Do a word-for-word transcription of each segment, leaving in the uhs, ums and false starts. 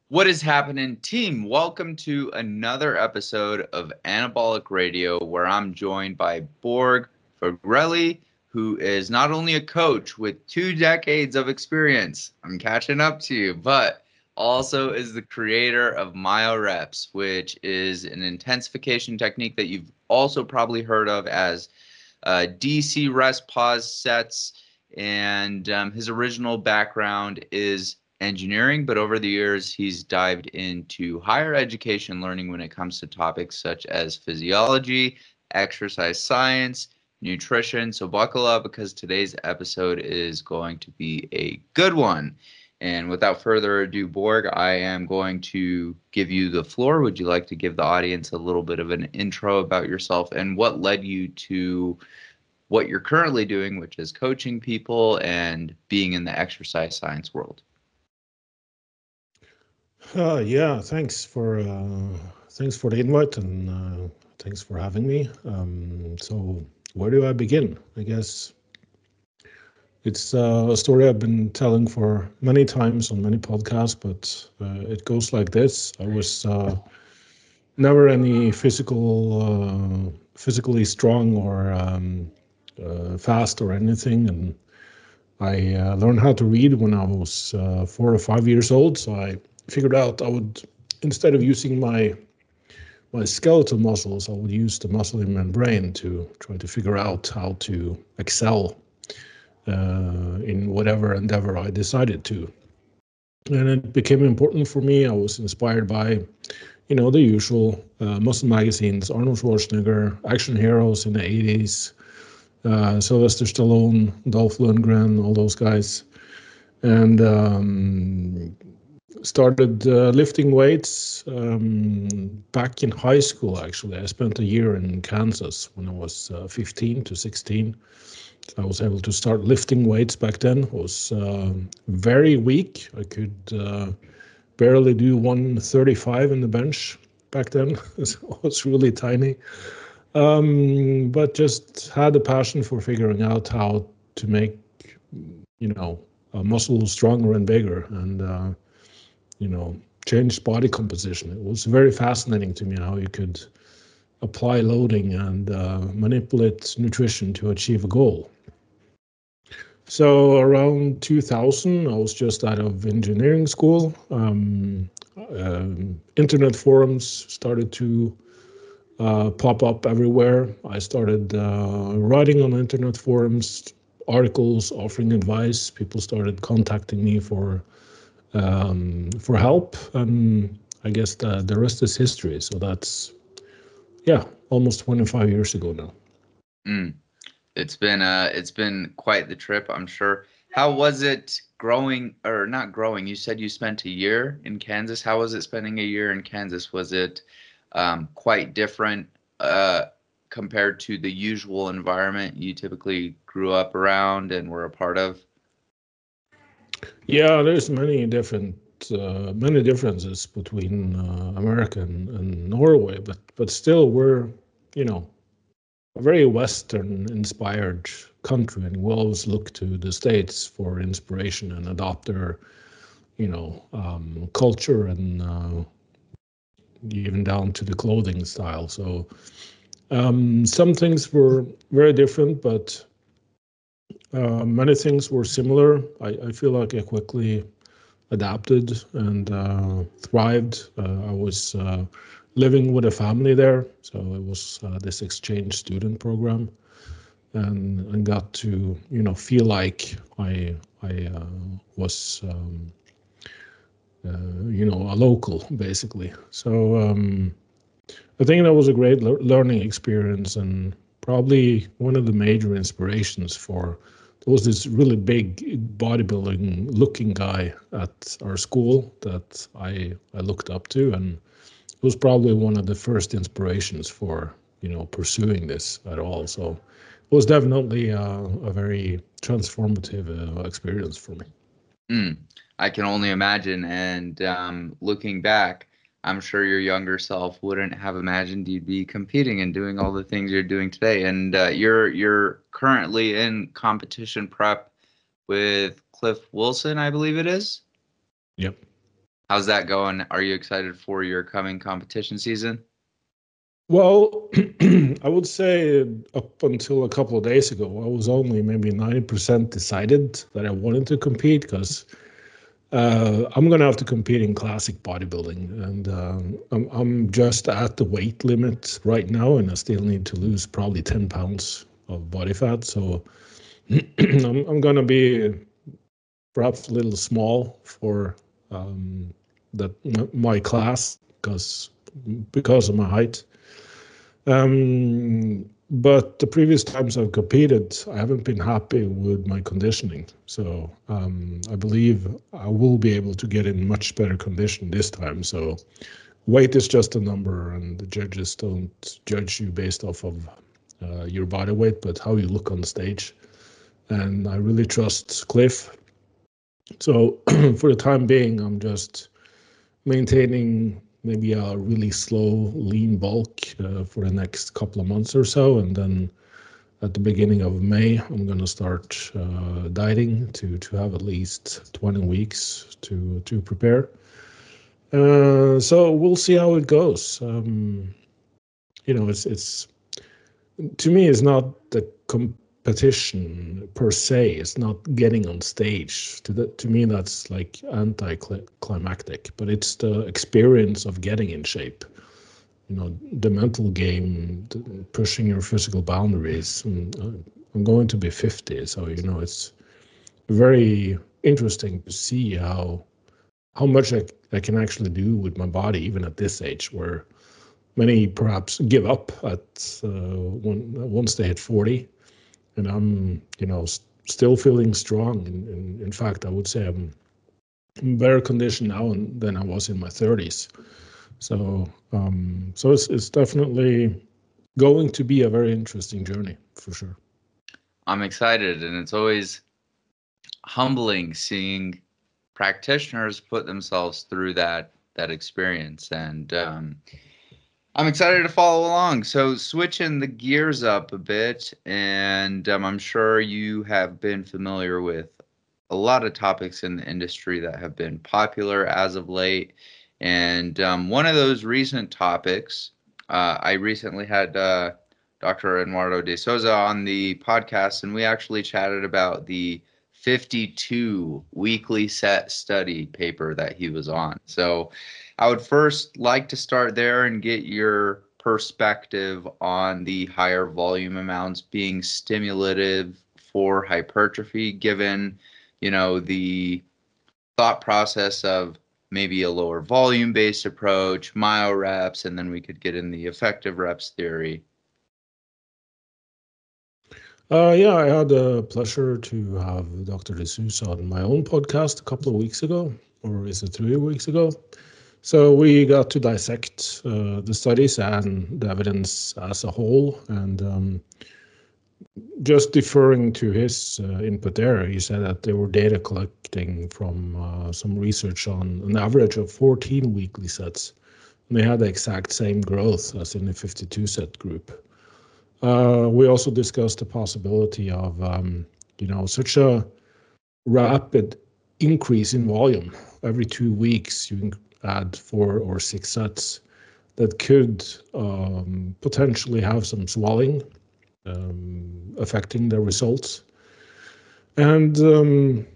What is happening, team? Welcome to another episode of Anabolic Radio, where I'm joined by Borg Fagrelli, who is not only a coach with two decades of experience, I'm catching up to you, but also is the creator of MyoReps, which is an intensification technique that you've also probably heard of as uh, D C rest pause sets. And um, his original background is engineering, but over the years, he's dived into higher education learning when it comes to topics such as physiology, exercise science, nutrition. So buckle up because today's episode is going to be a good one. And without further ado, Borg, I am going to give you the floor. Would you like to give the audience a little bit of an intro about yourself and what led you to what you're currently doing, which is coaching people and being in the exercise science world? Uh, yeah, thanks for uh, thanks for the invite and uh, thanks for having me. Um, so where do I begin? I guess it's uh, a story I've been telling for many times on many podcasts, but uh, it goes like this. I was uh, never any physical, uh, physically strong or um, uh, fast or anything, and I uh, learned how to read when I was uh, four or five years old. So I figured out I would, instead of using my my skeletal muscles, I would use the muscle in my brain to try to figure out how to excel uh, in whatever endeavor I decided to. And it became important for me. I was inspired by, you know, the usual uh, muscle magazines, Arnold Schwarzenegger, action heroes in the eighties, uh, Sylvester Stallone, Dolph Lundgren, all those guys. And um, started uh, lifting weights um, back in high school, actually. I spent a year in Kansas when I was uh, fifteen to sixteen. I was able to start lifting weights back then. I was uh, very weak. I could uh, barely do one thirty-five in the bench back then. So I was really tiny. Um, but just had a passion for figuring out how to make, you know, a muscle stronger and bigger. And uh, you know, changed body composition. It was very fascinating to me how you could apply loading and uh, manipulate nutrition to achieve a goal. So around two thousand, I was just out of engineering school. Um, um, internet forums started to uh, pop up everywhere. I started uh, writing on internet forums, articles offering advice. People started contacting me for um, for help, and I guess the, the rest is history. So that's, yeah, almost twenty-five years ago now. Mm. It's been uh it's been quite the trip, I'm sure. How was it growing or not growing? You said you spent a year in Kansas. How was it spending a year in Kansas? Was it um, quite different uh, compared to the usual environment you typically grew up around and were a part of? Yeah, there's many different uh, many differences between uh, America and, and Norway, but but still we're, you know, a very Western inspired country, and we always look to the States for inspiration and adopt their, you know, um, culture and uh, even down to the clothing style. So um, some things were very different, but uh, many things were similar. I, I feel like I quickly adapted and uh, thrived. Uh, I was uh, living with a family there, so it was uh, this exchange student program, and and got to, you know, feel like I I uh, was um, uh, you know, a local basically. So um, I think that was a great le- learning experience, and probably one of the major inspirations for. There was this really big bodybuilding looking guy at our school that I I looked up to, and it was probably one of the first inspirations for, you know, pursuing this at all. So it was definitely uh, a very transformative uh, experience for me. Mm, I can only imagine. And um, looking back, I'm sure your younger self wouldn't have imagined you'd be competing and doing all the things you're doing today. And uh, you're you're currently in competition prep with Cliff Wilson, I believe it is. Yep. How's that going? Are you excited for your coming competition season? Well, I would say up until a couple of days ago, I was only maybe ninety percent decided that I wanted to compete because uh, I'm going to have to compete in classic bodybuilding. And um, I'm, I'm just at the weight limit right now, and I still need to lose probably ten pounds of body fat. So I'm, I'm going to be perhaps a little small for um, that my class because because of my height. Um, but the previous times I've competed, I haven't been happy with my conditioning. So um, I believe I will be able to get in much better condition this time. So weight is just a number, and the judges don't judge you based off of uh, your body weight, but how you look on the stage. And I really trust Cliff. So for the time being, I'm just maintaining maybe a really slow, lean bulk uh, for the next couple of months or so. And then at the beginning of May, I'm going to start uh, dieting to, to have at least twenty weeks to, to prepare. Uh, so we'll see how it goes. Um, you know, it's, it's, to me, it's not the competition per se. It's not getting on stage. To the, to me, that's like anticlimactic. But it's the experience of getting in shape. You know, the mental game, pushing your physical boundaries. And, uh, I'm going to be fifty, so you know it's very interesting to see how how much I, I can actually do with my body, even at this age, where many perhaps give up at uh, one, once they hit forty, and I'm, you know, st- still feeling strong. In, in, in fact, I would say I'm in better condition now than I was in my thirties. So, um, so it's it's definitely going to be a very interesting journey for sure. I'm excited, and it's always humbling seeing practitioners put themselves through that that experience. And um, I'm excited to follow along. So switching the gears up a bit, and um, I'm sure you have been familiar with a lot of topics in the industry that have been popular as of late. And um, one of those recent topics, uh, I recently had uh, Doctor Eduardo de Souza on the podcast, and we actually chatted about the fifty-two weekly set study paper that he was on. So I would first like to start there and get your perspective on the higher volume amounts being stimulative for hypertrophy, given, you know, the thought process of maybe a lower volume based approach, myo reps, and then we could get in the effective reps theory. Uh, yeah, I had the pleasure to have Doctor D'Souza on my own podcast a couple of weeks ago, or is it three weeks ago? So we got to dissect uh, the studies and the evidence as a whole, and um, just deferring to his uh, input there, he said that they were data collecting from uh, some research on an average of fourteen weekly sets, and they had the exact same growth as in the fifty-two set group. Uh, we also discussed the possibility of, um, you know, such a rapid increase in volume. Every two weeks, you can add four or six sets that could um, potentially have some swelling um, affecting the results. And um,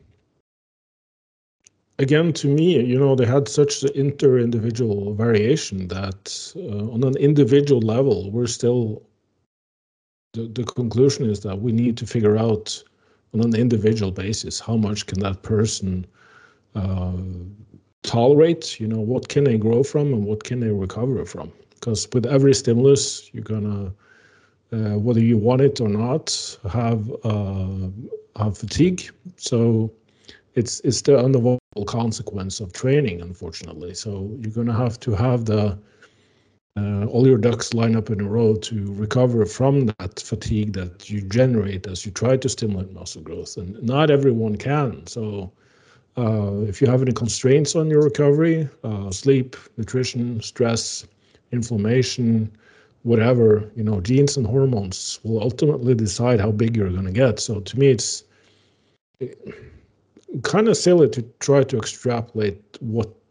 again, to me, you know, they had such the inter-individual variation that uh, on an individual level, we're still the, the conclusion is that we need to figure out on an individual basis how much can that person uh, tolerate, you know, what can they grow from and what can they recover from, because with every stimulus you're gonna uh, whether you want it or not have uh, have fatigue. So it's it's the unavoidable consequence of training, unfortunately. So you're gonna have to have the uh, all your ducks line up in a row to recover from that fatigue that you generate as you try to stimulate muscle growth. And not everyone can. So uh, if you have any constraints on your recovery, uh, sleep, nutrition, stress, inflammation, whatever, you know, genes and hormones will ultimately decide how big you're going to get. So to me, it's kind of silly to try to extrapolate what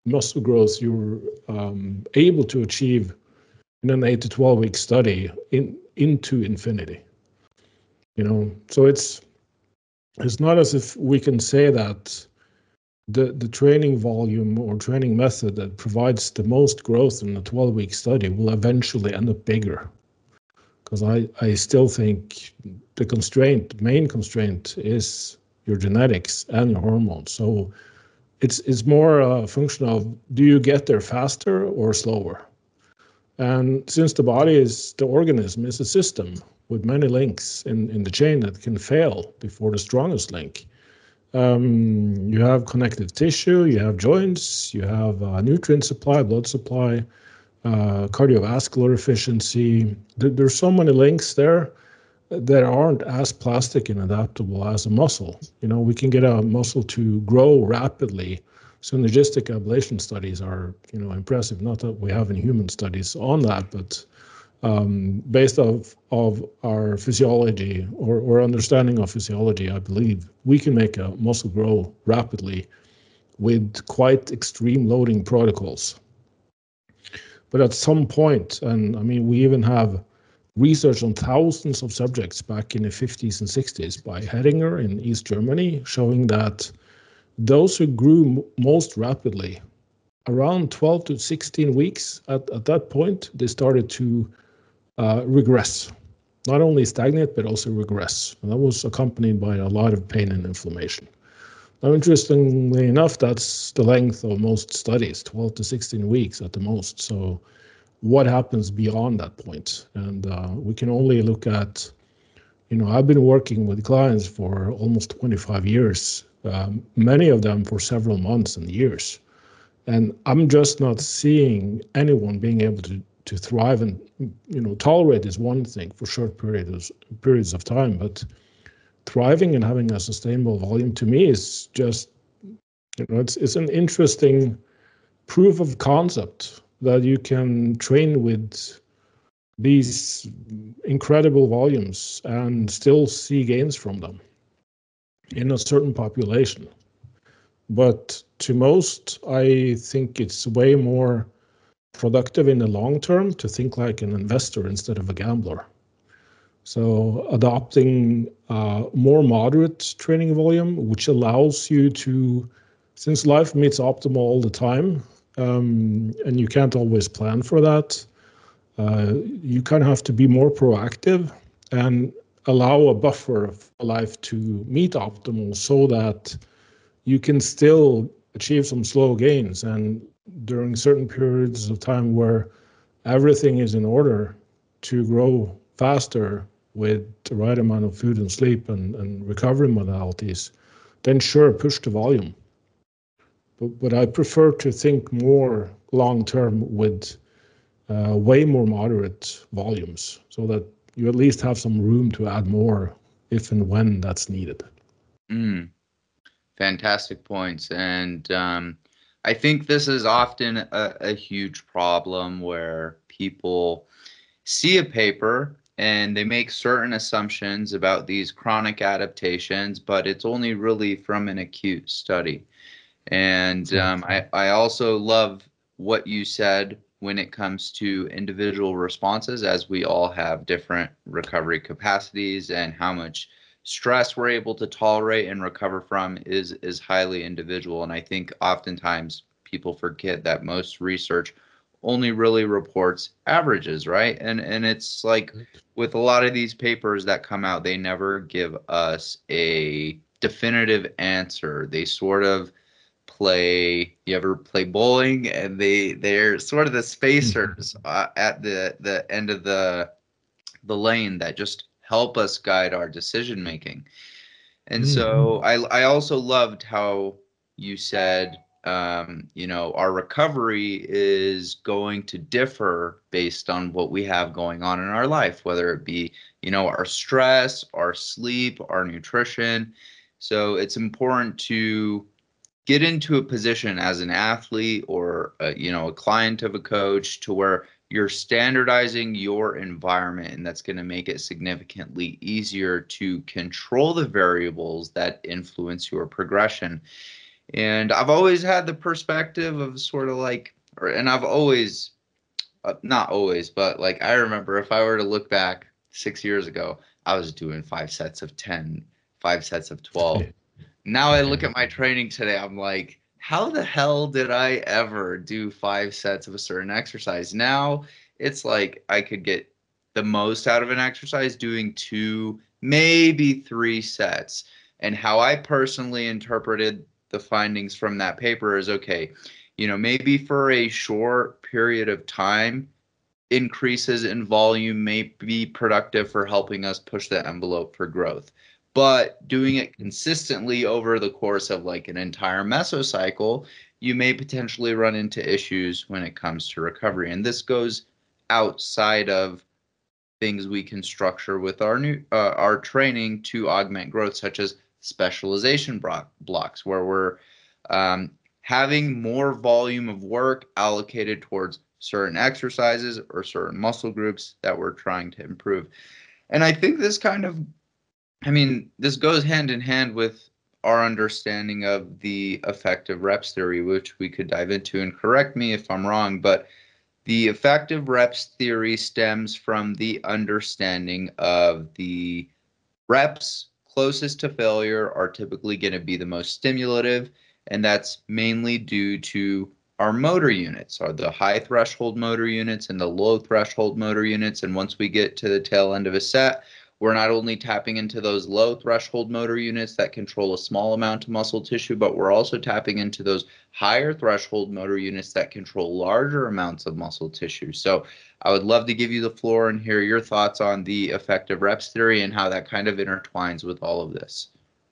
muscle growth you're um, able to achieve in an eight to twelve week study in into infinity. You know, so it's it's not as if we can say that the the training volume or training method that provides the most growth in a twelve week study will eventually end up bigger. Because I, I still think the constraint, the main constraint is your genetics and your hormones. So it's it's more a function of, do you get there faster or slower? And since the body is, the organism is a system with many links in, in the chain that can fail before the strongest link. Um, you have connective tissue, you have joints, you have uh, nutrient supply, blood supply, uh, cardiovascular efficiency. There, there's so many links there that aren't as plastic and adaptable as a muscle. You know, we can get a muscle to grow rapidly. Synergistic ablation studies are, you know, impressive. Not that we have any human studies on that, but um, based off of our physiology or, or understanding of physiology, I believe we can make a muscle grow rapidly with quite extreme loading protocols. But at some point, and I mean, we even have research on thousands of subjects back in the fifties and sixties by Hedinger in East Germany, showing that those who grew most rapidly, around twelve to sixteen weeks, at, at that point, they started to uh, regress. Not only stagnate, but also regress. And that was accompanied by a lot of pain and inflammation. Now, interestingly enough, that's the length of most studies, twelve to sixteen weeks at the most. So what happens beyond that point? And uh, we can only look at, you know, I've been working with clients for almost twenty-five years, um, many of them for several months and years. And I'm just not seeing anyone being able to, to thrive and, you know, tolerate is one thing for short periods, periods of time, but thriving and having a sustainable volume to me is just, you know, it's it's an interesting proof of concept that you can train with these incredible volumes and still see gains from them in a certain population. But to most, I think it's way more productive in the long term to think like an investor instead of a gambler. So adopting uh, more moderate training volume, which allows you to, since life meets optimal all the time, um, and you can't always plan for that, uh, you kind of have to be more proactive and allow a buffer of life to meet optimal so that you can still achieve some slow gains. And during certain periods of time where everything is in order to grow faster with the right amount of food and sleep and, and recovery modalities, then sure, push the volume. But, but I prefer to think more long-term with uh, way more moderate volumes so that you at least have some room to add more if and when that's needed. Mm, fantastic points. And um, I think this is often a, a huge problem where people see a paper and they make certain assumptions about these chronic adaptations, but it's only really from an acute study. And um, I, I also love what you said when it comes to individual responses, as we all have different recovery capacities, and how much stress we're able to tolerate and recover from is is highly individual. And I think oftentimes people forget that most research only really reports averages, right? And and it's like with a lot of these papers that come out, they never give us a definitive answer. They sort of play, you ever play bowling, and they they're sort of the spacers uh, at the the end of the the lane that just help us guide our decision making. And so I I also loved how you said, um, you know, our recovery is going to differ based on what we have going on in our life, whether it be, you know, our stress, our sleep, our nutrition. So it's important to get into a position as an athlete or a, you know, a client of a coach to where you're standardizing your environment, and that's going to make it significantly easier to control the variables that influence your progression. And I've always had the perspective of sort of like, or, and I've always, uh, not always, but like I remember if I were to look back six years ago, I was doing five sets of ten, five sets of twelve. Now I look at my training today, I'm like, how the hell did I ever do five sets of a certain exercise? Now it's like I could get the most out of an exercise doing two, maybe three sets. And how I personally interpreted the findings from that paper is okay, you know, maybe for a short period of time, increases in volume may be productive for helping us push the envelope for growth. But doing it consistently over the course of like an entire mesocycle, you may potentially run into issues when it comes to recovery. And this goes outside of things we can structure with our new uh, our training to augment growth, such as specialization block, blocks, where we're um, having more volume of work allocated towards certain exercises or certain muscle groups that we're trying to improve. And I think this kind of, I mean, this goes hand in hand with our understanding of the effective reps theory, which we could dive into, and correct me if I'm wrong, but the effective reps theory stems from the understanding of the reps closest to failure are typically going to be the most stimulative, and that's mainly due to our motor units, are the high threshold motor units and the low threshold motor units. And once we get to the tail end of a set, we're not only tapping into those low threshold motor units that control a small amount of muscle tissue, but we're also tapping into those higher threshold motor units that control larger amounts of muscle tissue. So I would love to give you the floor and hear your thoughts on the effective reps theory and how that kind of intertwines with all of this.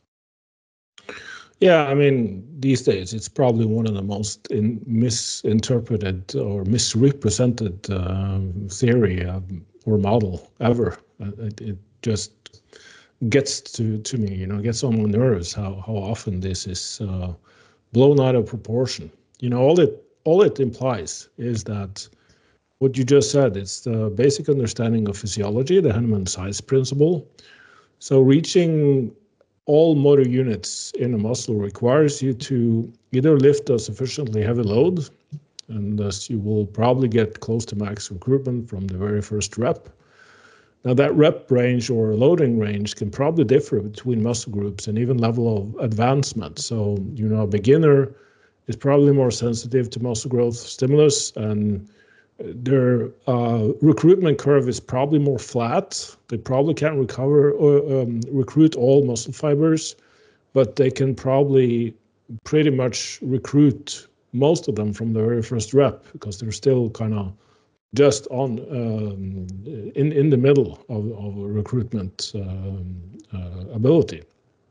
Yeah, I mean, these days it's probably one of the most in, misinterpreted or misrepresented um, theory um, or model ever. It, it just gets to, to me, you know, gets on my nerves how, how often this is uh, blown out of proportion. You know, all it all it implies is that what you just said, it's the basic understanding of physiology, the Henneman size principle. So reaching all motor units in a muscle requires you to either lift a sufficiently heavy load, and thus you will probably get close to max recruitment from the very first rep. Now that rep range or loading range can probably differ between muscle groups and even level of advancement. So, you know, a beginner is probably more sensitive to muscle growth stimulus, and their uh, recruitment curve is probably more flat. They probably can't recover or um, recruit all muscle fibers, but they can probably pretty much recruit most of them from the very first rep because they're still kind of just on um, in in the middle of, of recruitment um, uh, ability.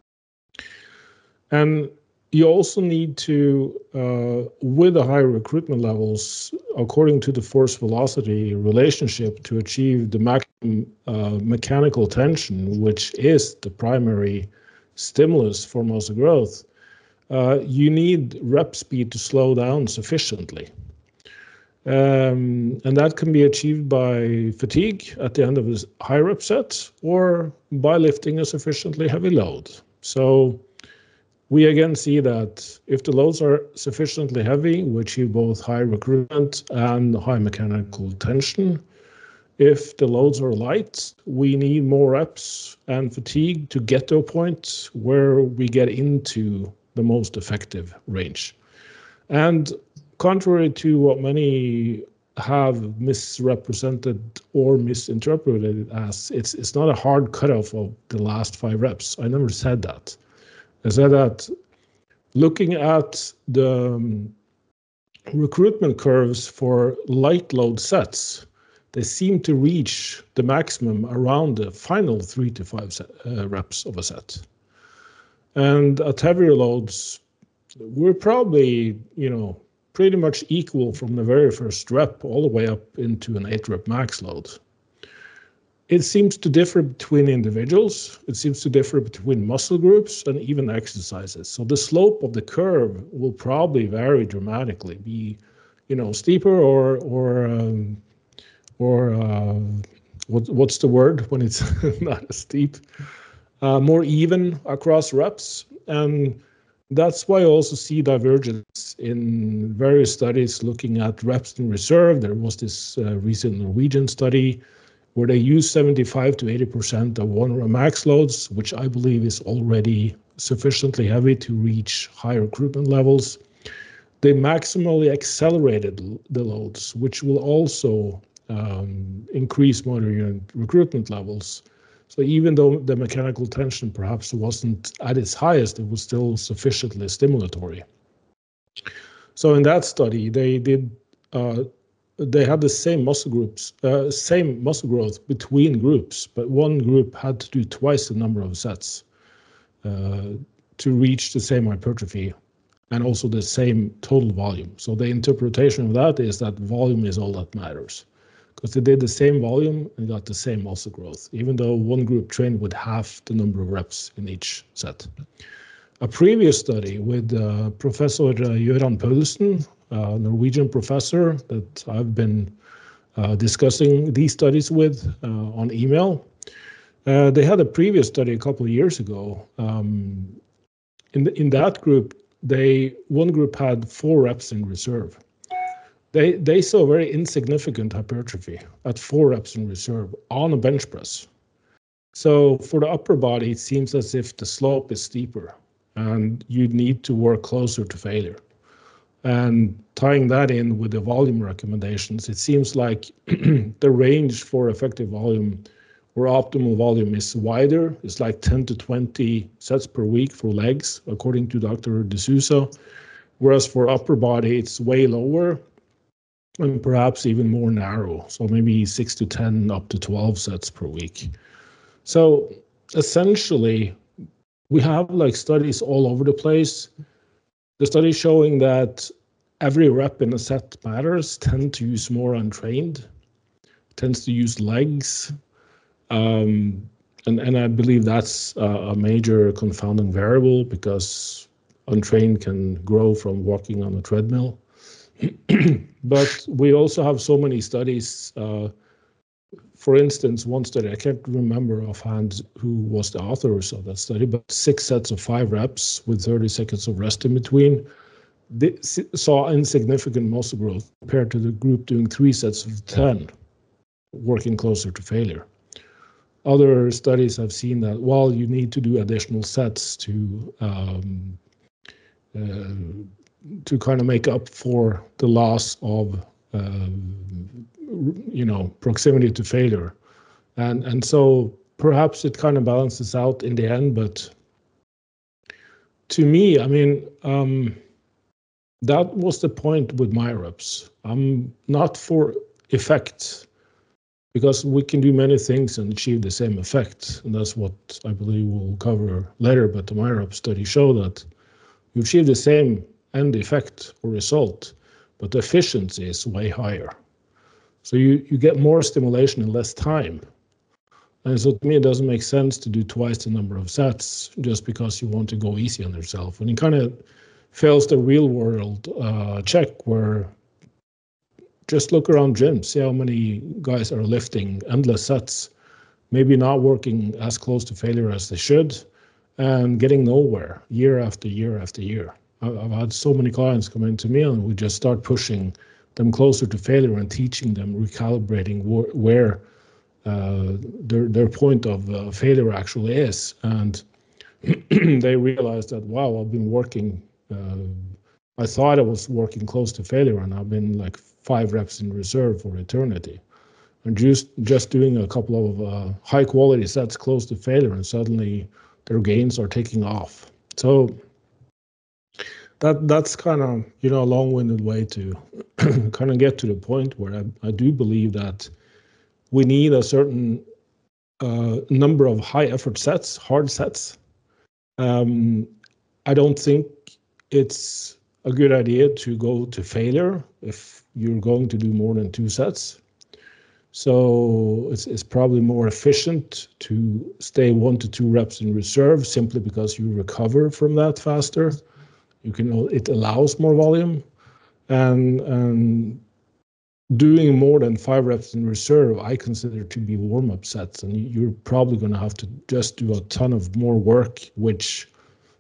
And you also need to, uh, with the high recruitment levels, according to the force-velocity relationship, to achieve the maximum uh, mechanical tension, which is the primary stimulus for muscle growth, uh, you need rep speed to slow down sufficiently. Um, and that can be achieved by fatigue at the end of a high rep set or by lifting a sufficiently heavy load. So we again see that if the loads are sufficiently heavy, we achieve both high recruitment and high mechanical tension. If the loads are light, we need more reps and fatigue to get to a point where we get into the most effective range. And contrary to what many have misrepresented or misinterpreted as, it's it's not a hard cutoff of the last five reps. I never said that. I said that looking at the um, recruitment curves for light load sets, they seem to reach the maximum around the final three to five set, uh, reps of a set. And at heavier loads, we're probably, you know, pretty much equal from the very first rep all the way up into an eight rep max load. It seems to differ between individuals. It seems to differ between muscle groups and even exercises. So the slope of the curve will probably vary dramatically, be, you know, steeper or or um, or uh, what what's the word when it's not as steep, uh, more even across reps. And That's why I also see divergence in various studies looking at reps in reserve. There was this uh, recent Norwegian study where they used seventy-five to eighty percent of one rep max loads, which I believe is already sufficiently heavy to reach high recruitment levels. They maximally accelerated the loads, which will also um, increase motor unit recruitment levels. So even though the mechanical tension perhaps wasn't at its highest, it was still sufficiently stimulatory. So in that study, they did uh, they had the same muscle groups, uh, same muscle growth between groups, but one group had to do twice the number of sets uh, to reach the same hypertrophy and also the same total volume. So the interpretation of that is that volume is all that matters, because they did the same volume and got the same muscle growth, even though one group trained with half the number of reps in each set. A previous study with uh, Professor uh, Göran Paulsen, a Norwegian professor that I've been uh, discussing these studies with uh, on email. Uh, they had a previous study a couple of years ago. Um, in, the, in that group, they one group had four reps in reserve. They, they saw very insignificant hypertrophy at four reps in reserve on a bench press. So for the upper body, it seems as if the slope is steeper and you need to work closer to failure. And tying that in with the volume recommendations, it seems like the range for effective volume or optimal volume is wider. It's like ten to twenty sets per week for legs, according to Doctor D'Souza, whereas for upper body, it's way lower and perhaps even more narrow. So maybe six to ten up to twelve sets per week. So essentially, we have like studies all over the place. The study showing that every rep in a set matters, tend to use more untrained, tends to use legs. Um, and, and I believe that's a, a major confounding variable because untrained can grow from walking on a treadmill. But we also have so many studies. Uh, for instance, one study, I can't remember offhand who was the authors of that study, but six sets of five reps with thirty seconds of rest in between, they saw insignificant muscle growth compared to the group doing three sets of ten, working closer to failure. Other studies have seen that, well, you need to do additional sets to um, uh, to kind of make up for the loss of uh, you know proximity to failure, and and so perhaps it kind of balances out in the end. But to me, I mean, um, that was the point with my reps. I'm not for effect, because we can do many things and achieve the same effect, and that's what I believe we'll cover later. But the MyRep study show that you achieve the same end effect or result, but the efficiency is way higher. So you, you get more stimulation in less time. And so to me, it doesn't make sense to do twice the number of sets just because you want to go easy on yourself. And it kind of fails the real world uh, check, where just look around gyms, see how many guys are lifting endless sets, maybe not working as close to failure as they should, and getting nowhere year after year after year. I've had so many clients come into me and we just start pushing them closer to failure and teaching them, recalibrating wh- where uh, their their point of uh, failure actually is. And they realize that, wow, I've been working, uh, I thought I was working close to failure, and I've been like five reps in reserve for eternity. And just, just doing a couple of uh, high quality sets close to failure, and suddenly their gains are taking off. So that that's kind of, you know, a long-winded way to kind of get to the point where I, I do believe that we need a certain uh, number of high effort sets, hard sets. Um, I don't think it's a good idea to go to failure if you're going to do more than two sets. So it's, it's probably more efficient to stay one to two reps in reserve, simply because you recover from that faster. You can, it allows more volume, and, and doing more than five reps in reserve, I consider to be warm-up sets, and you're probably going to have to just do a ton of more work, which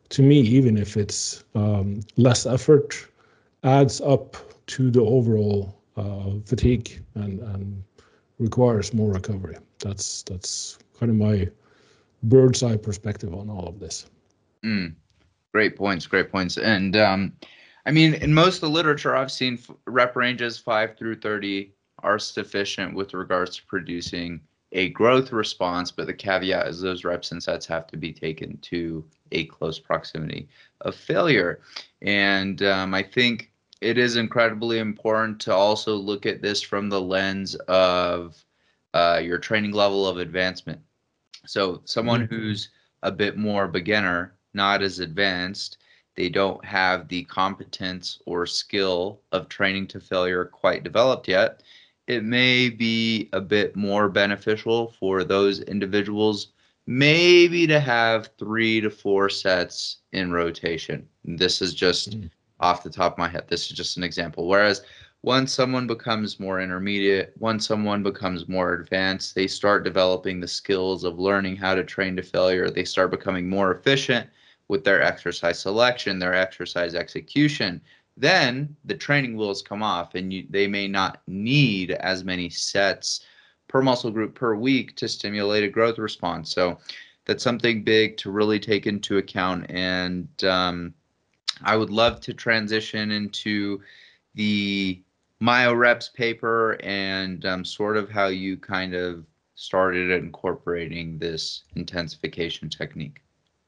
to me, even if it's um, less effort, adds up to the overall uh, fatigue and, and requires more recovery. That's that's kind of my bird's eye perspective on all of this. Mm, great points, great points. And um, I mean, in most of the literature I've seen, rep ranges five through thirty are sufficient with regards to producing a growth response, but the caveat is those reps and sets have to be taken to a close proximity of failure. And um, I think it is incredibly important to also look at this from the lens of uh, your training level of advancement. So someone mm-hmm. who's a bit more beginner, not as advanced, they don't have the competence or skill of training to failure quite developed yet. It may be a bit more beneficial for those individuals maybe to have three to four sets in rotation. This is just mm. off the top of my head. This is just an example. Whereas once someone becomes more intermediate, once someone becomes more advanced, they start developing the skills of learning how to train to failure. They start becoming more efficient with their exercise selection, their exercise execution. Then the training wheels come off, and you, they may not need as many sets per muscle group per week to stimulate a growth response. So that's something big to really take into account. And um, I would love to transition into the MyoReps paper and um, sort of how you kind of started incorporating this intensification technique.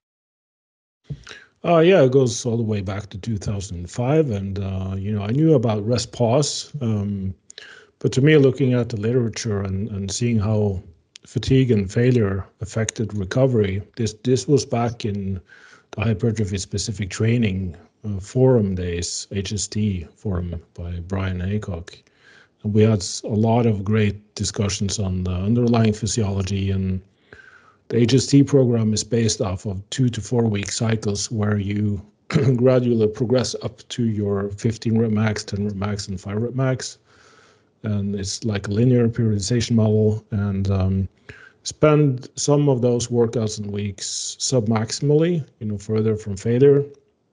Uh, yeah, it goes all the way back to two thousand five, and uh, you know, I knew about rest pause, um, but to me, looking at the literature and, and seeing how fatigue and failure affected recovery, this this was back in the hypertrophy specific training uh, forum days, H S T forum by Brian Aycock. And we had a lot of great discussions on the underlying physiology, and the H S T program is based off of two to four week cycles where you gradually progress up to your fifteen rep max, ten rep max, and five rep max. And it's like a linear periodization model, and um, spend some of those workouts and weeks sub-maximally, you know, further from failure.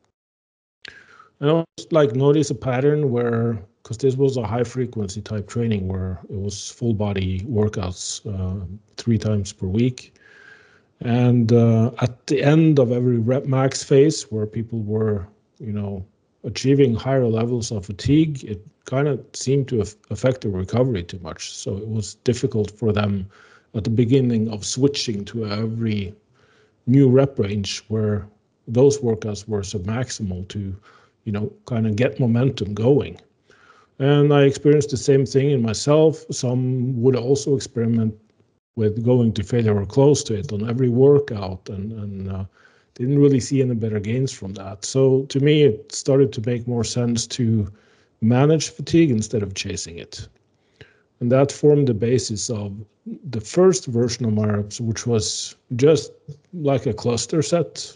And I just like notice a pattern where, because this was a high frequency type training where it was full body workouts uh, three times per week. And uh, at the end of every rep max phase where people were, you know, achieving higher levels of fatigue, it kind of seemed to affect the recovery too much. So it was difficult for them at the beginning of switching to every new rep range where those workouts were submaximal to, you know, kind of get momentum going. And I experienced the same thing in myself. Some would also experiment with going to failure or close to it on every workout, and, and uh, didn't really see any better gains from that. So to me, it started to make more sense to manage fatigue instead of chasing it. And that formed the basis of the first version of MyoReps, which was just like a cluster set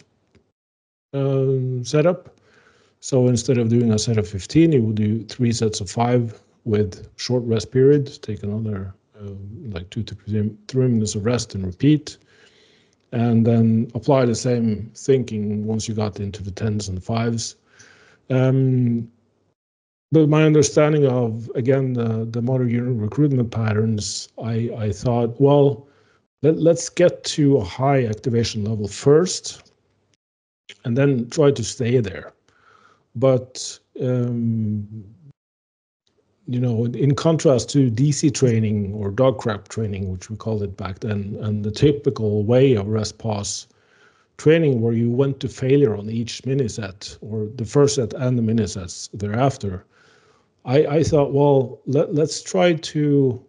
uh, setup. So instead of doing a set of fifteen, you would do three sets of five with short rest periods, take another uh, like two to three, three minutes of rest and repeat. And then apply the same thinking once you got into the tens and fives. Um, but my understanding of, again, the, the motor unit recruitment patterns, I, I thought, well, let, let's get to a high activation level first and then try to stay there. But, um, you know, in contrast to D C training or dog crap training, which we called it back then, and the typical way of rest pause training where you went to failure on each mini set or the first set and the mini sets thereafter, I, I thought, well, let, let's try to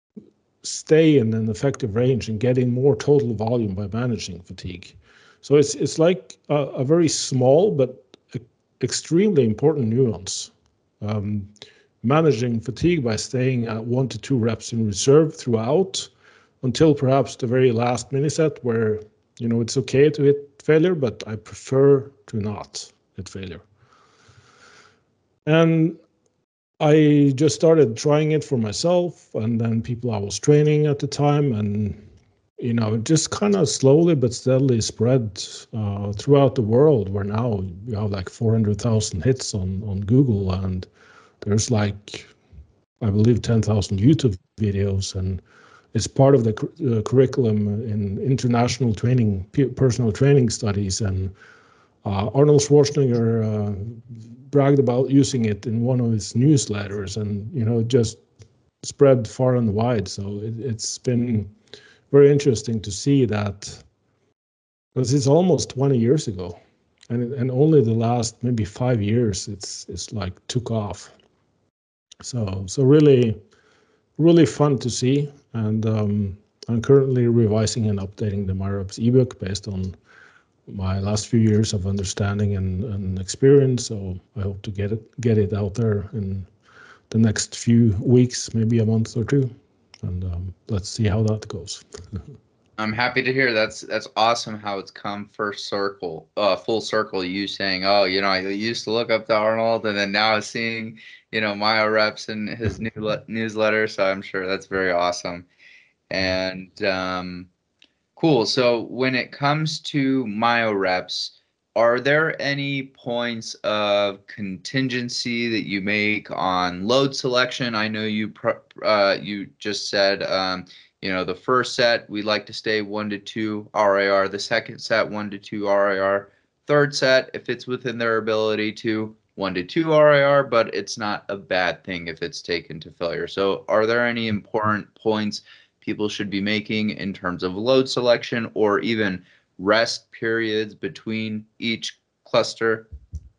stay in an effective range and getting more total volume by managing fatigue. So it's it's like a, a very small but extremely important nuance. Um, managing fatigue by staying at one to two reps in reserve throughout until perhaps the very last mini set where, you know, it's okay to hit failure, but I prefer to not hit failure. And I just started trying it for myself and then people I was training at the time, and you know, it just kind of slowly but steadily spread uh, throughout the world, where now you have like four hundred thousand hits on, on Google, and there's like, I believe, ten thousand YouTube videos, and it's part of the cu- uh, curriculum in international training, pe- personal training studies. And uh, Arnold Schwarzenegger uh, bragged about using it in one of his newsletters, and, you know, it just spread far and wide. So it, it's been very interesting to see that, because it's almost twenty years ago, and and only the last maybe five years it's it's like took off. So so really really fun to see, and um, I'm currently revising and updating the MyReps ebook based on my last few years of understanding and, and experience. So I hope to get it get it out there in the next few weeks, maybe a month or two, and um, let's see how that goes. I'm happy to hear that's that's awesome how it's come first circle, uh, full circle. You saying, oh, you know, I used to look up to Arnold, and then now seeing, you know, MyoReps and his new newsletter. So I'm sure that's very awesome. And um, cool. So when it comes to MyoReps, are there any points of contingency that you make on load selection? I know you uh, you just said, um, you know, the first set we like to stay one to two R I R. The second set one to two R I R. Third set, if it's within their ability to, one to two R I R, but it's not a bad thing if it's taken to failure. So, are there any important points people should be making in terms of load selection or even rest periods between each cluster?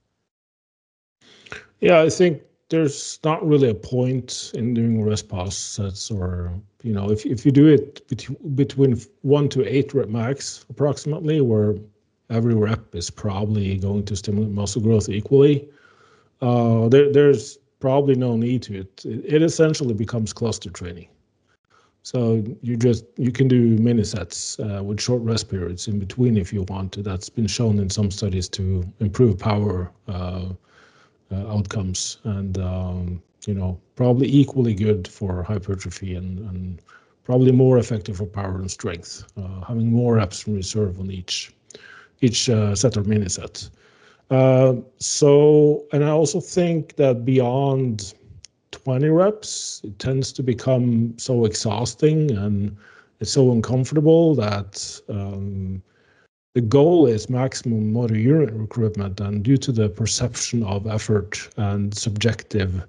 Yeah, I think there's not really a point in doing rest pause sets, or, you know, if, if you do it bet- between one to eight rep max approximately, where every rep is probably going to stimulate muscle growth equally, uh, there, there's probably no need to it. it. It essentially becomes cluster training. So you just you can do mini sets uh, with short rest periods in between if you want to. That's been shown in some studies to improve power uh, uh, outcomes, and um, you know, probably equally good for hypertrophy, and, and probably more effective for power and strength. Uh, having more reps in reserve on each each uh, set or mini set. Uh, so, and I also think that beyond twenty reps, it tends to become so exhausting and it's so uncomfortable that um, the goal is maximum motor unit recruitment. And due to the perception of effort and subjective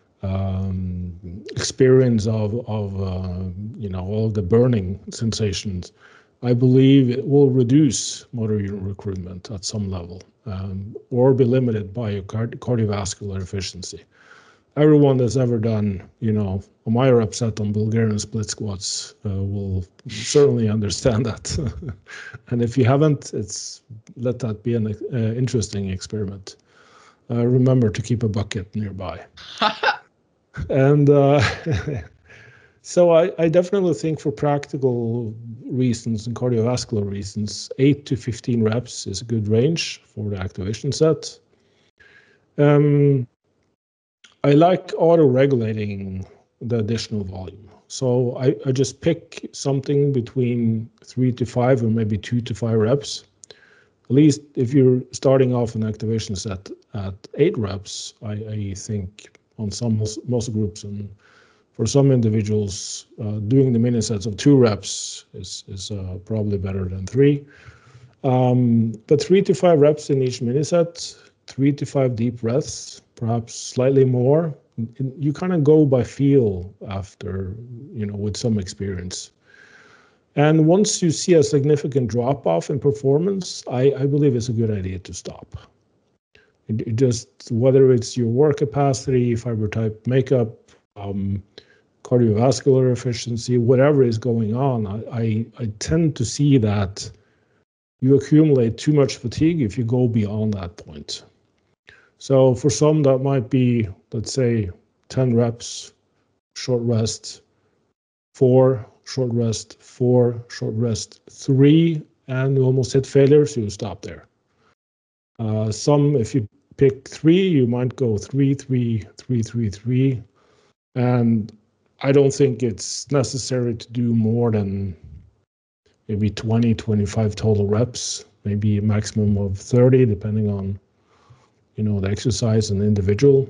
um, experience of, of uh, you know, all the burning sensations, I believe it will reduce motor unit recruitment at some level, um, or be limited by your card- cardiovascular efficiency. Everyone that's ever done, you know, a MyoRep set on Bulgarian split squats uh, will certainly understand that. And if you haven't, it's let that be an uh, interesting experiment. Uh, remember to keep a bucket nearby. And uh, so I, I definitely think for practical reasons and cardiovascular reasons, eight to fifteen reps is a good range for the activation set. Um, I like auto-regulating the additional volume. So I, I just pick something between three to five or maybe two to five reps. At least if you're starting off an activation set at eight reps, I, I think on some muscle groups and for some individuals, uh, doing the mini sets of two reps is, is uh, probably better than three. Um, but three to five reps in each mini set, three to five deep breaths, perhaps slightly more. You kind of go by feel after, you know, with some experience. And once you see a significant drop off in performance, I, I believe it's a good idea to stop. It, it just, whether it's your work capacity, fiber type makeup, um, cardiovascular efficiency, whatever is going on, I, I, I tend to see that you accumulate too much fatigue if you go beyond that point. So for some, that might be, let's say, ten reps, short rest, four, short rest, four, short rest, three, and you almost hit failure, so you stop there. Uh, some, if you pick three, you might go three, three, three, three, three. And I don't think it's necessary to do more than maybe twenty, twenty-five total reps, maybe a maximum of thirty, depending on, you know, the exercise and the individual.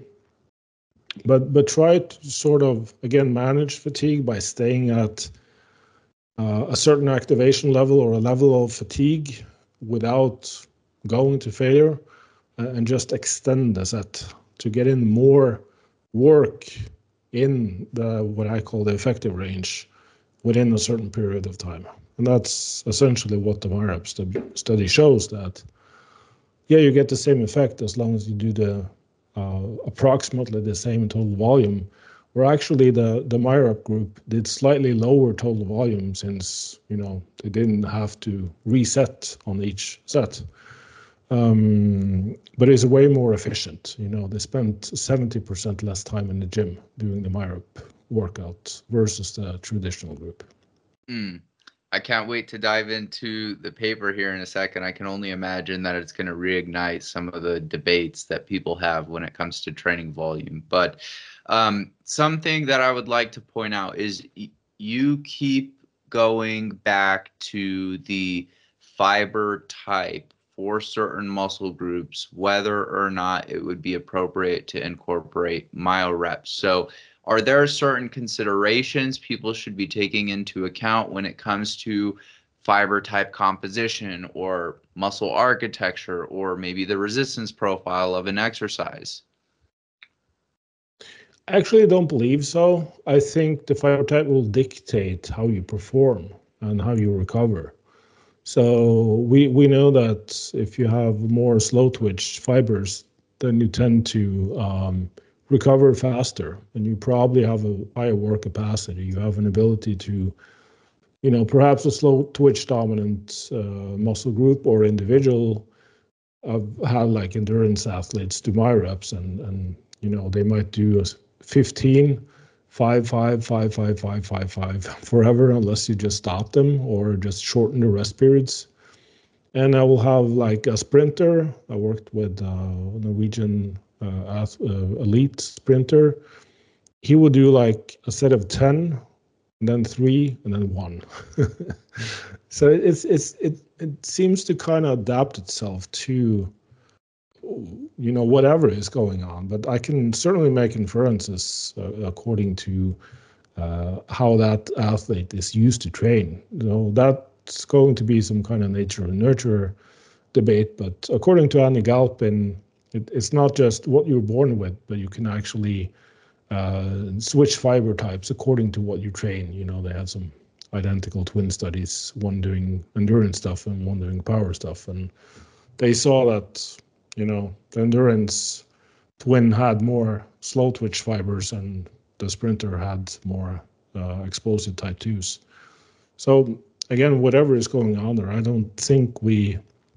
But but try to sort of, again, manage fatigue by staying at uh, a certain activation level or a level of fatigue without going to failure, uh, and just extend the set to get in more work in the what I call the effective range within a certain period of time. And that's essentially what the MyRep stu- study shows, that, yeah, you get the same effect as long as you do the uh, approximately the same total volume, where actually the, the MyRep group did slightly lower total volume since, you know, they didn't have to reset on each set. Um, but it's way more efficient. You know, they spent seventy percent less time in the gym doing the MyRep workout versus the traditional group. Mm. I can't wait to dive into the paper here in a second. I can only imagine that it's going to reignite some of the debates that people have when it comes to training volume. But um, something that I would like to point out is y- you keep going back to the fiber type for certain muscle groups, whether or not it would be appropriate to incorporate myoreps. So are there certain considerations people should be taking into account when it comes to fiber type composition or muscle architecture, or maybe the resistance profile of an exercise? Actually, I don't believe so. I think the fiber type will dictate how you perform and how you recover. So we we know that if you have more slow twitch fibers, then you tend to um, recover faster, and you probably have a higher work capacity. You have an ability to, you know, perhaps a slow twitch dominant uh, muscle group or individual. I've had like endurance athletes do my reps, and and you know they might do fifteen, five, five, five, five, five, five, five forever unless you just stop them or just shorten the rest periods. And I will have like a sprinter. I worked with uh, Norwegian uh, uh, elite sprinter. He would do like a set of ten, and then three, and then one. So it's it's it it seems to kind of adapt itself to, you know, whatever is going on. But I can certainly make inferences uh, according to uh, how that athlete is used to train. You know, that's going to be some kind of nature and nurture debate. But according to Annie Galpin, it, it's not just what you're born with, but you can actually uh, switch fiber types according to what you train. You know, they had some identical twin studies, one doing endurance stuff and one doing power stuff. And they saw that, you know, the endurance twin had more slow twitch fibers and the sprinter had more uh, explosive type twos. So again, whatever is going on there, I don't think we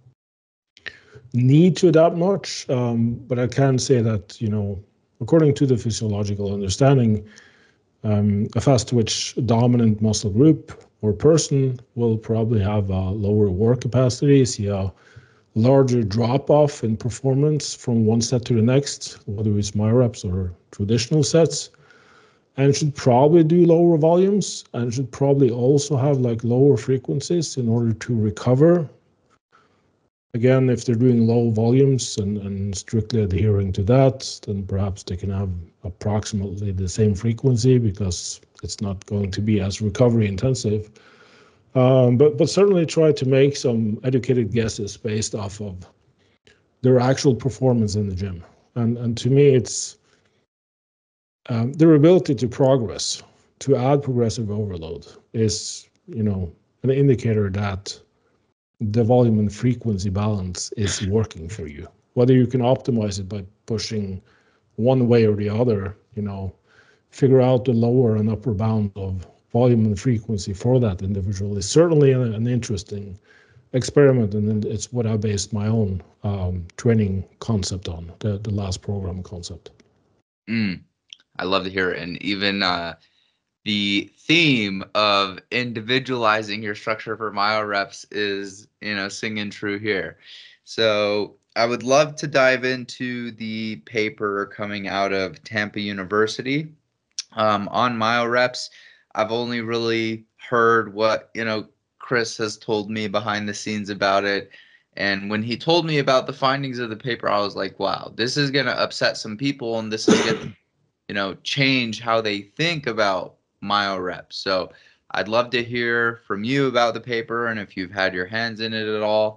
need to adapt much, um, but I can say that, you know, according to the physiological understanding, um, a fast twitch dominant muscle group or person will probably have a lower work capacity, see a larger drop off in performance from one set to the next, whether it's MyReps or traditional sets, and should probably do lower volumes and should probably also have like lower frequencies in order to recover. Again, if they're doing low volumes and, and strictly adhering to that, then perhaps they can have approximately the same frequency because it's not going to be as recovery intensive. Um, but but certainly try to make some educated guesses based off of their actual performance in the gym. And and to me, it's um, their ability to progress, to add progressive overload is, you know, an indicator that the volume and frequency balance is working for you. Whether you can optimize it by pushing one way or the other, you know, figure out the lower and upper bound of volume and frequency for that individual is certainly an, an interesting experiment, and it's what I based my own um, training concept on, the, the last program concept. Mm, I love to hear it. And even uh, the theme of individualizing your structure for myoreps is, you know, singing true here. So I would love to dive into the paper coming out of Tampa University um, on myoreps. I've only really heard what, you know, Chris has told me behind the scenes about it. And when he told me about the findings of the paper, I was like, wow, this is going to upset some people, and this is going to, you know, change how they think about myo reps. So I'd love to hear from you about the paper and if you've had your hands in it at all.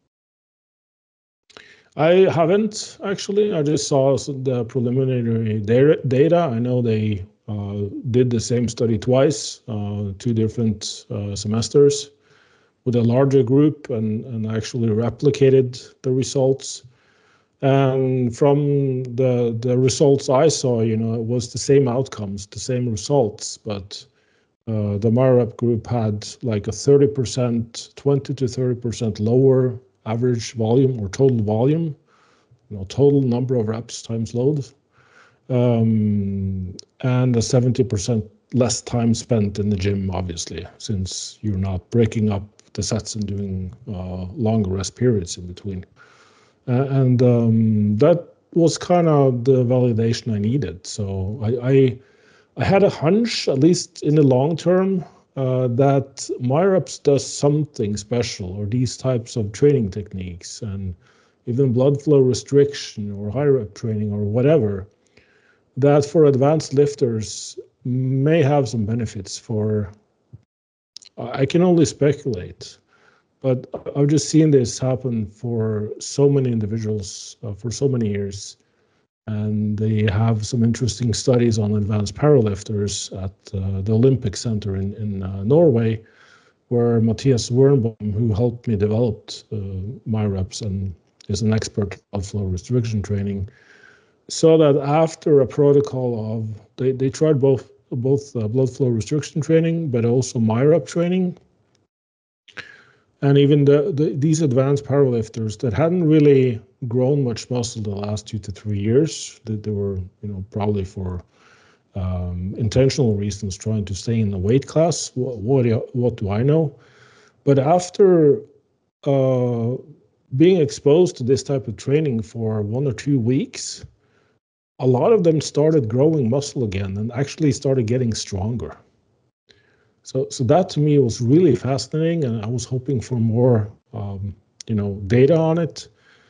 I haven't actually. I just saw the preliminary data. I know they uh, did the same study twice, uh, two different uh, semesters with a larger group, and, and actually replicated the results. And from the the results I saw, you know, it was the same outcomes, the same results, but uh, the MyRep group had like a thirty percent, twenty to thirty percent lower average volume or total volume, you know, total number of reps times load, um, and a seventy percent less time spent in the gym, obviously, since you're not breaking up the sets and doing uh, longer rest periods in between. Uh, and um, that was kind of the validation I needed. So I, I, I had a hunch, at least in the long term, uh, that MyReps does something special, or these types of training techniques, and even blood flow restriction or high rep training or whatever, that for advanced lifters may have some benefits for, I can only speculate, but I've just seen this happen for so many individuals uh, for so many years. And they have some interesting studies on advanced powerlifters at uh, the Olympic Center in, in uh, Norway, where Matthias Wernbaum, who helped me develop uh, MyReps and is an expert in blood flow restriction training, saw that after a protocol of, they, they tried both both uh, blood flow restriction training, but also MyRep training. And even the, the these advanced powerlifters that hadn't really grown much muscle the last two to three years, that they were, you know, probably for um, intentional reasons trying to stay in the weight class. What what, what do I know? But after uh, being exposed to this type of training for one or two weeks, a lot of them started growing muscle again and actually started getting stronger. So, so that to me was really fascinating, and I was hoping for more, um, you know, data on it.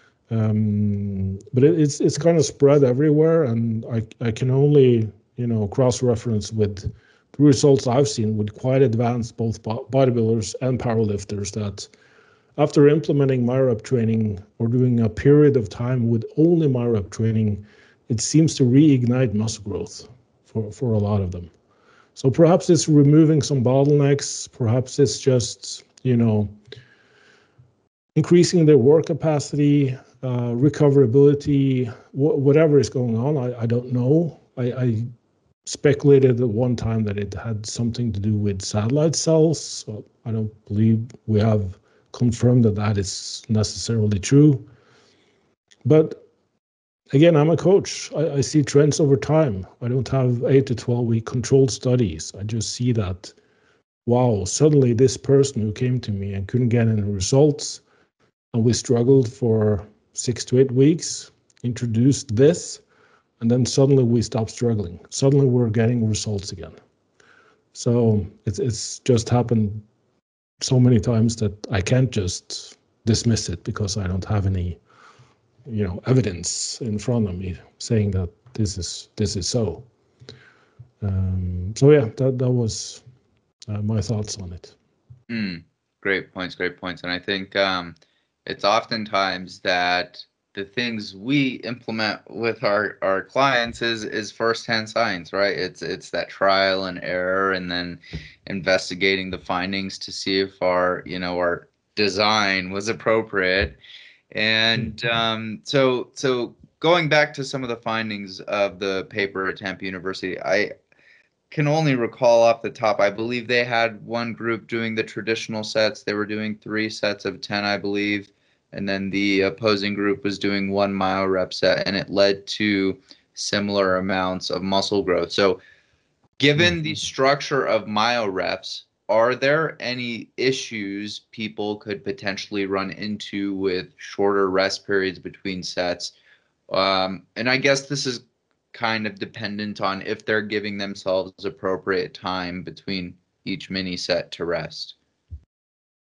Um, but it, it's it's kind of spread everywhere, and I I can only, you know, cross-reference with the results I've seen with quite advanced both bodybuilders and powerlifters that after implementing MyRep training or doing a period of time with only MyRep training, it seems to reignite muscle growth for, for a lot of them. So perhaps it's removing some bottlenecks, perhaps it's just, you know, increasing their work capacity, uh, recoverability, wh- whatever is going on, I, I don't know. I, I speculated at one time that it had something to do with satellite cells. So I don't believe we have confirmed that that is necessarily true. But again, I'm a coach. I, I see trends over time. I don't have eight to twelve week controlled studies. I just see that, wow, suddenly this person who came to me and couldn't get any results, and we struggled for six to eight weeks, introduced this, and then suddenly we stopped struggling. Suddenly we're getting results again. So it's it's just happened so many times that I can't just dismiss it because I don't have any, you know, evidence in front of me saying that this is this is so. Um, so yeah, that that was uh, my thoughts on it. Mm, great points, great points. And I think um, it's oftentimes that the things we implement with our, our clients is is firsthand science, right? It's it's that trial and error, and then investigating the findings to see if our, you know, our design was appropriate. And um, so so going back to some of the findings of the paper at Tampa University, I can only recall off the top. I believe they had one group doing the traditional sets. They were doing three sets of ten, I believe. And then the opposing group was doing one myo rep set, and it led to similar amounts of muscle growth. So, given the structure of myo reps, are there any issues people could potentially run into with shorter rest periods between sets? Um, and I guess this is kind of dependent on if they're giving themselves appropriate time between each mini set to rest.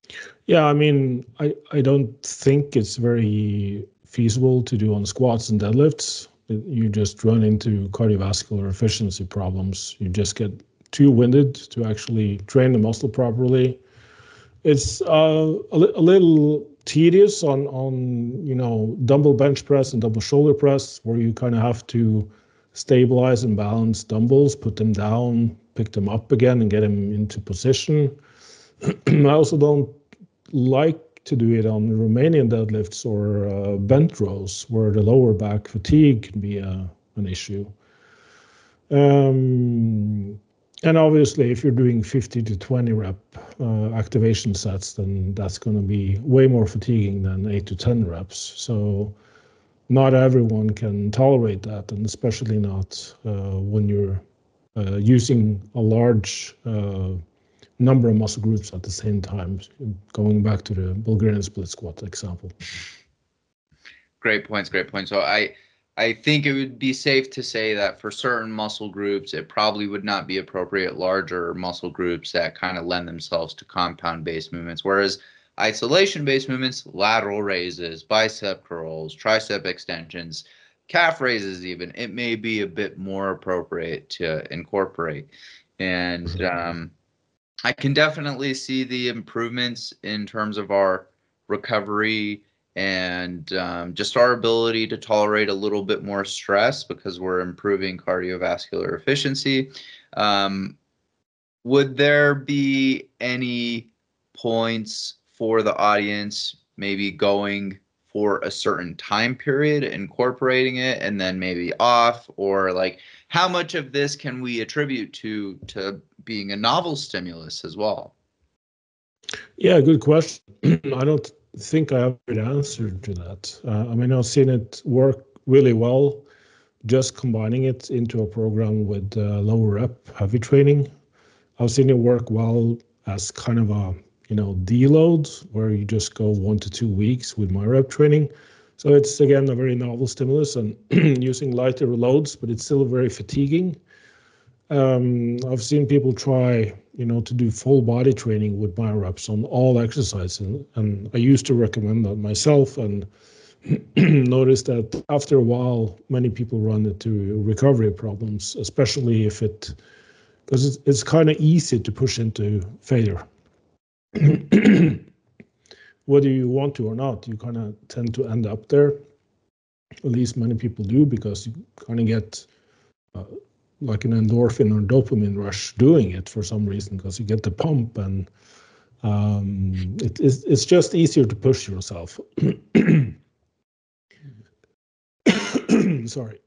Yeah, I mean, I, I don't think it's very feasible to do on squats and deadlifts. You just run into cardiovascular efficiency problems. You just get too winded to actually train the muscle properly. It's uh, a, li- a little tedious on on you know dumbbell bench press and double shoulder press, where you kind of have to stabilize and balance dumbbells, put them down, pick them up again, and get them into position. I also don't like to do it on Romanian deadlifts or uh, bent rows, where the lower back fatigue can be a, an issue. Um, and obviously, if you're doing fifty to twenty rep uh, activation sets, then that's going to be way more fatiguing than eight to ten reps. So not everyone can tolerate that, and especially not uh, when you're uh, using a large uh, number of muscle groups at the same time. Going back to the Bulgarian split squat example. Great points, great points. So I I think it would be safe to say that for certain muscle groups, it probably would not be appropriate larger muscle groups that kind of lend themselves to compound-based movements. Whereas isolation-based movements, lateral raises, bicep curls, tricep extensions, calf raises even, it may be a bit more appropriate to incorporate. And um, I can definitely see the improvements in terms of our recovery and um, just our ability to tolerate a little bit more stress because we're improving cardiovascular efficiency. Um, would there be any points for the audience, maybe going for a certain time period, incorporating it, and then maybe off, or like how much of this can we attribute to to being a novel stimulus as well? Yeah, good question. I don't think I have a good answer to that. Uh, I mean, I've seen it work really well, just combining it into a program with uh, lower rep heavy training. I've seen it work well as kind of a you know deload where you just go one to two weeks with my rep training. So it's again a very novel stimulus and using lighter loads, but it's still very fatiguing. Um, I've seen people try, you know, to do full body training with my reps on all exercises, and, and I used to recommend that myself, and noticed that after a while, many people run into recovery problems, especially if it, because it's, it's kind of easy to push into failure. Whether you want to or not, you kind of tend to end up there. At least many people do, because you kind of get uh, like an endorphin or dopamine rush doing it for some reason, because you get the pump, and um, it, it's, it's just easier to push yourself. Sorry.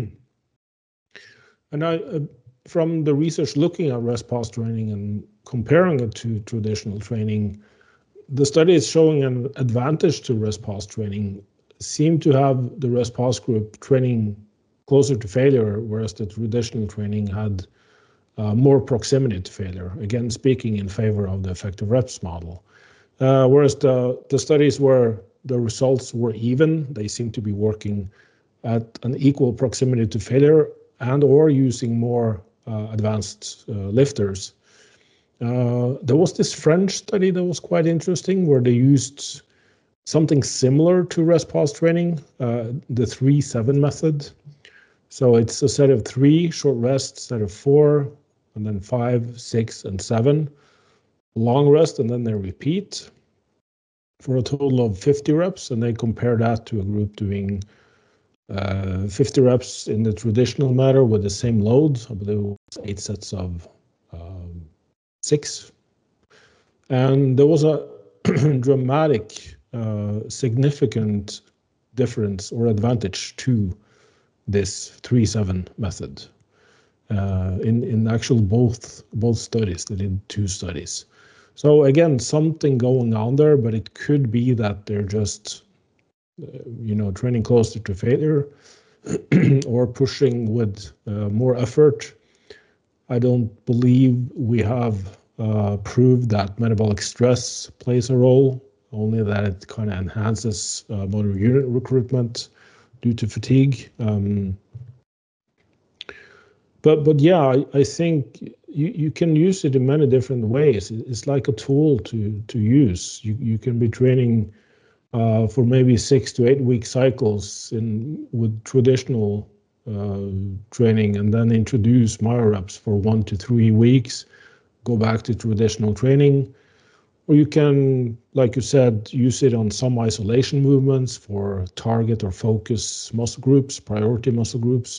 And I, uh, from the research looking at rest pause training and comparing it to traditional training, the study is showing an advantage to rest pause training. Seem to have the rest pause group training closer to failure, whereas the traditional training had uh, more proximity to failure, again speaking in favor of the effective reps model. Uh, whereas the, the studies where the results were even, they seem to be working at an equal proximity to failure and or using more uh, advanced uh, lifters. Uh, there was this French study that was quite interesting where they used something similar to rest pause training, uh, the three seven method. So it's a set of three short rests, set of four, and then five, six, and seven. Long rest, and then they repeat for a total of fifty reps, and they compare that to a group doing uh, fifty reps in the traditional manner with the same load. I believe it was eight sets of um, six. And there was a dramatic, uh, significant difference or advantage to this three seven method. Uh, in in actual both both studies, they did two studies. So again, something going on there, but it could be that they're just, uh, you know, training closer to failure or pushing with uh, more effort. I don't believe we have uh, proved that metabolic stress plays a role, only that it kind of enhances uh, motor unit recruitment due to fatigue. Um, but but yeah, I, I think you, you can use it in many different ways. It's like a tool to to use. You you can be training uh, for maybe six to eight week cycles in with traditional uh, training, and then introduce myoreps for one to three weeks. Go back to traditional training, or you can, like you said, use it on some isolation movements for target or focus muscle groups, priority muscle groups.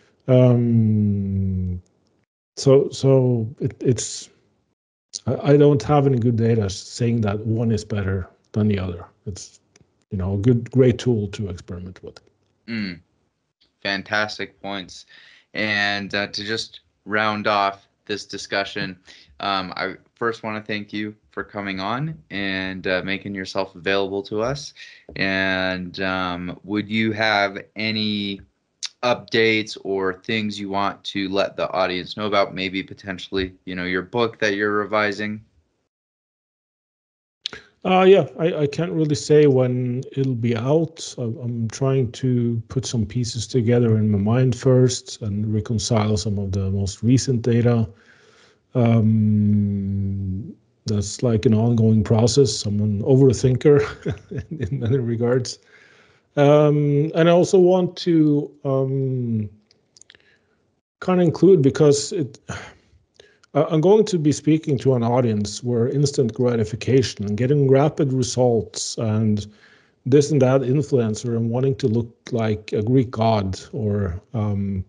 Um, so so it, it's I, I don't have any good data saying that one is better than the other. It's you know a good great tool to experiment with. Mm, fantastic points. And uh, to just round off this discussion, um, I first want to thank you for coming on and uh, making yourself available to us. And um, would you have any updates or things you want to let the audience know about? Maybe potentially, you know, your book that you're revising. Uh, yeah, I, I can't really say when it'll be out. I'm, I'm trying to put some pieces together in my mind first and reconcile some of the most recent data. Um, that's like an ongoing process. I'm an overthinker in, in many regards. Um, and I also want to um, kind of include, because it, I'm going to be speaking to an audience where instant gratification and getting rapid results and this and that influencer and wanting to look like a Greek god, or um,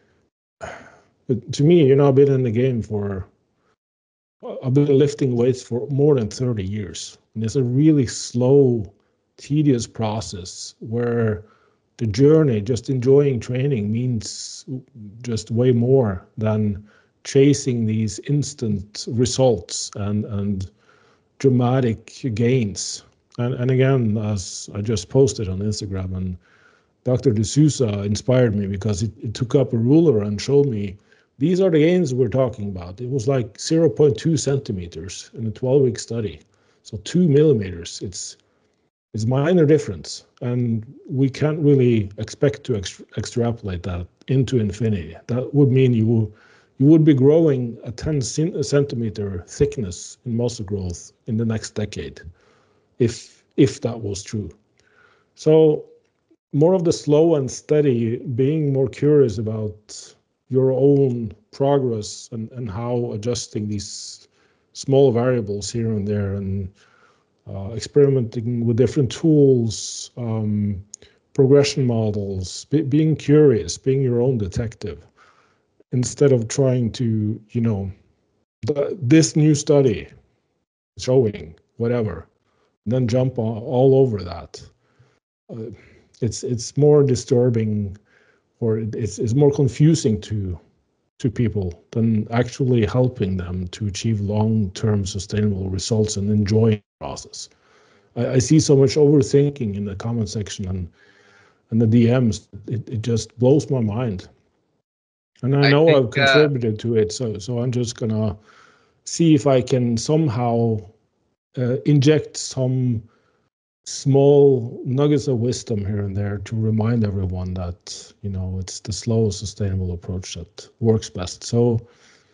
to me, you know, I've been in the game for, I've been lifting weights for more than thirty years. And it's a really slow, tedious process where the journey, just enjoying training, means just way more than chasing these instant results and, and dramatic gains. And, and again, as I just posted on Instagram, and Doctor D'Souza inspired me because it, it took up a ruler and showed me these are the gains we're talking about. It was like zero point two centimeters in a twelve week study. So two millimeters. It's it's minor difference, and we can't really expect to ex- extrapolate that into infinity. That would mean you you would be growing a ten centimeter thickness in muscle growth in the next decade, if if that was true. So more of the slow and steady, being more curious about your own progress and, and how adjusting these small variables here and there, and uh, experimenting with different tools, um, progression models, be, being curious, being your own detective, instead of trying to, you know, the, this new study showing whatever, then jump all, all over that. Uh, it's it's more disturbing, or it's it's more confusing to to people than actually helping them to achieve long-term sustainable results and enjoy the process. I, I see so much overthinking in the comment section and and the D Ms. It, it just blows my mind. And I I know think I've uh, contributed to it, so so I'm just gonna see if I can somehow uh, inject some small nuggets of wisdom here and there to remind everyone that, you know, it's the slow, sustainable approach that works best. So,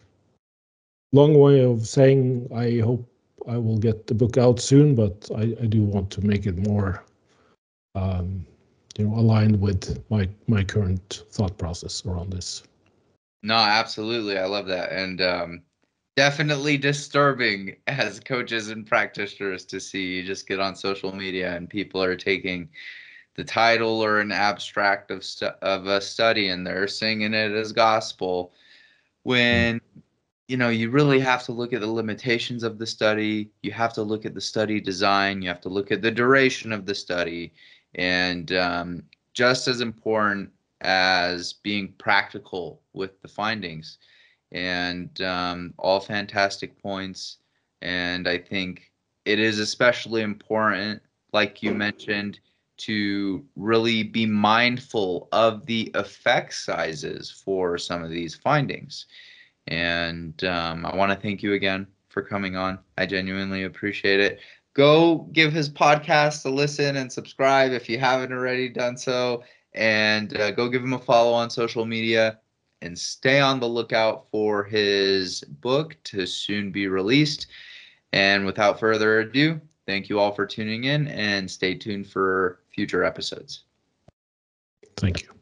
long way of saying I hope I will get the book out soon, but I, I do want to make it more, um, you know, aligned with my my current thought process around this. no, absolutely. I love that. And um, definitely disturbing as coaches and practitioners to see you just get on social media and people are taking the title or an abstract of stu- of a study and they're singing it as gospel Mm. when you know you really have to look at the limitations of the study. You have to look at the study design. You have to look at the duration of the study, and um, just as important as being practical with the findings. And um, all fantastic points. And I think it is especially important, like you mentioned, to really be mindful of the effect sizes for some of these findings. And um, I want to thank you again for coming on. I genuinely appreciate it. Go give his podcast a listen and subscribe if you haven't already done so. And uh, go give him a follow on social media. and stay on the lookout for his book to soon be released. And without further ado, thank you all for tuning in and stay tuned for future episodes. Thank you.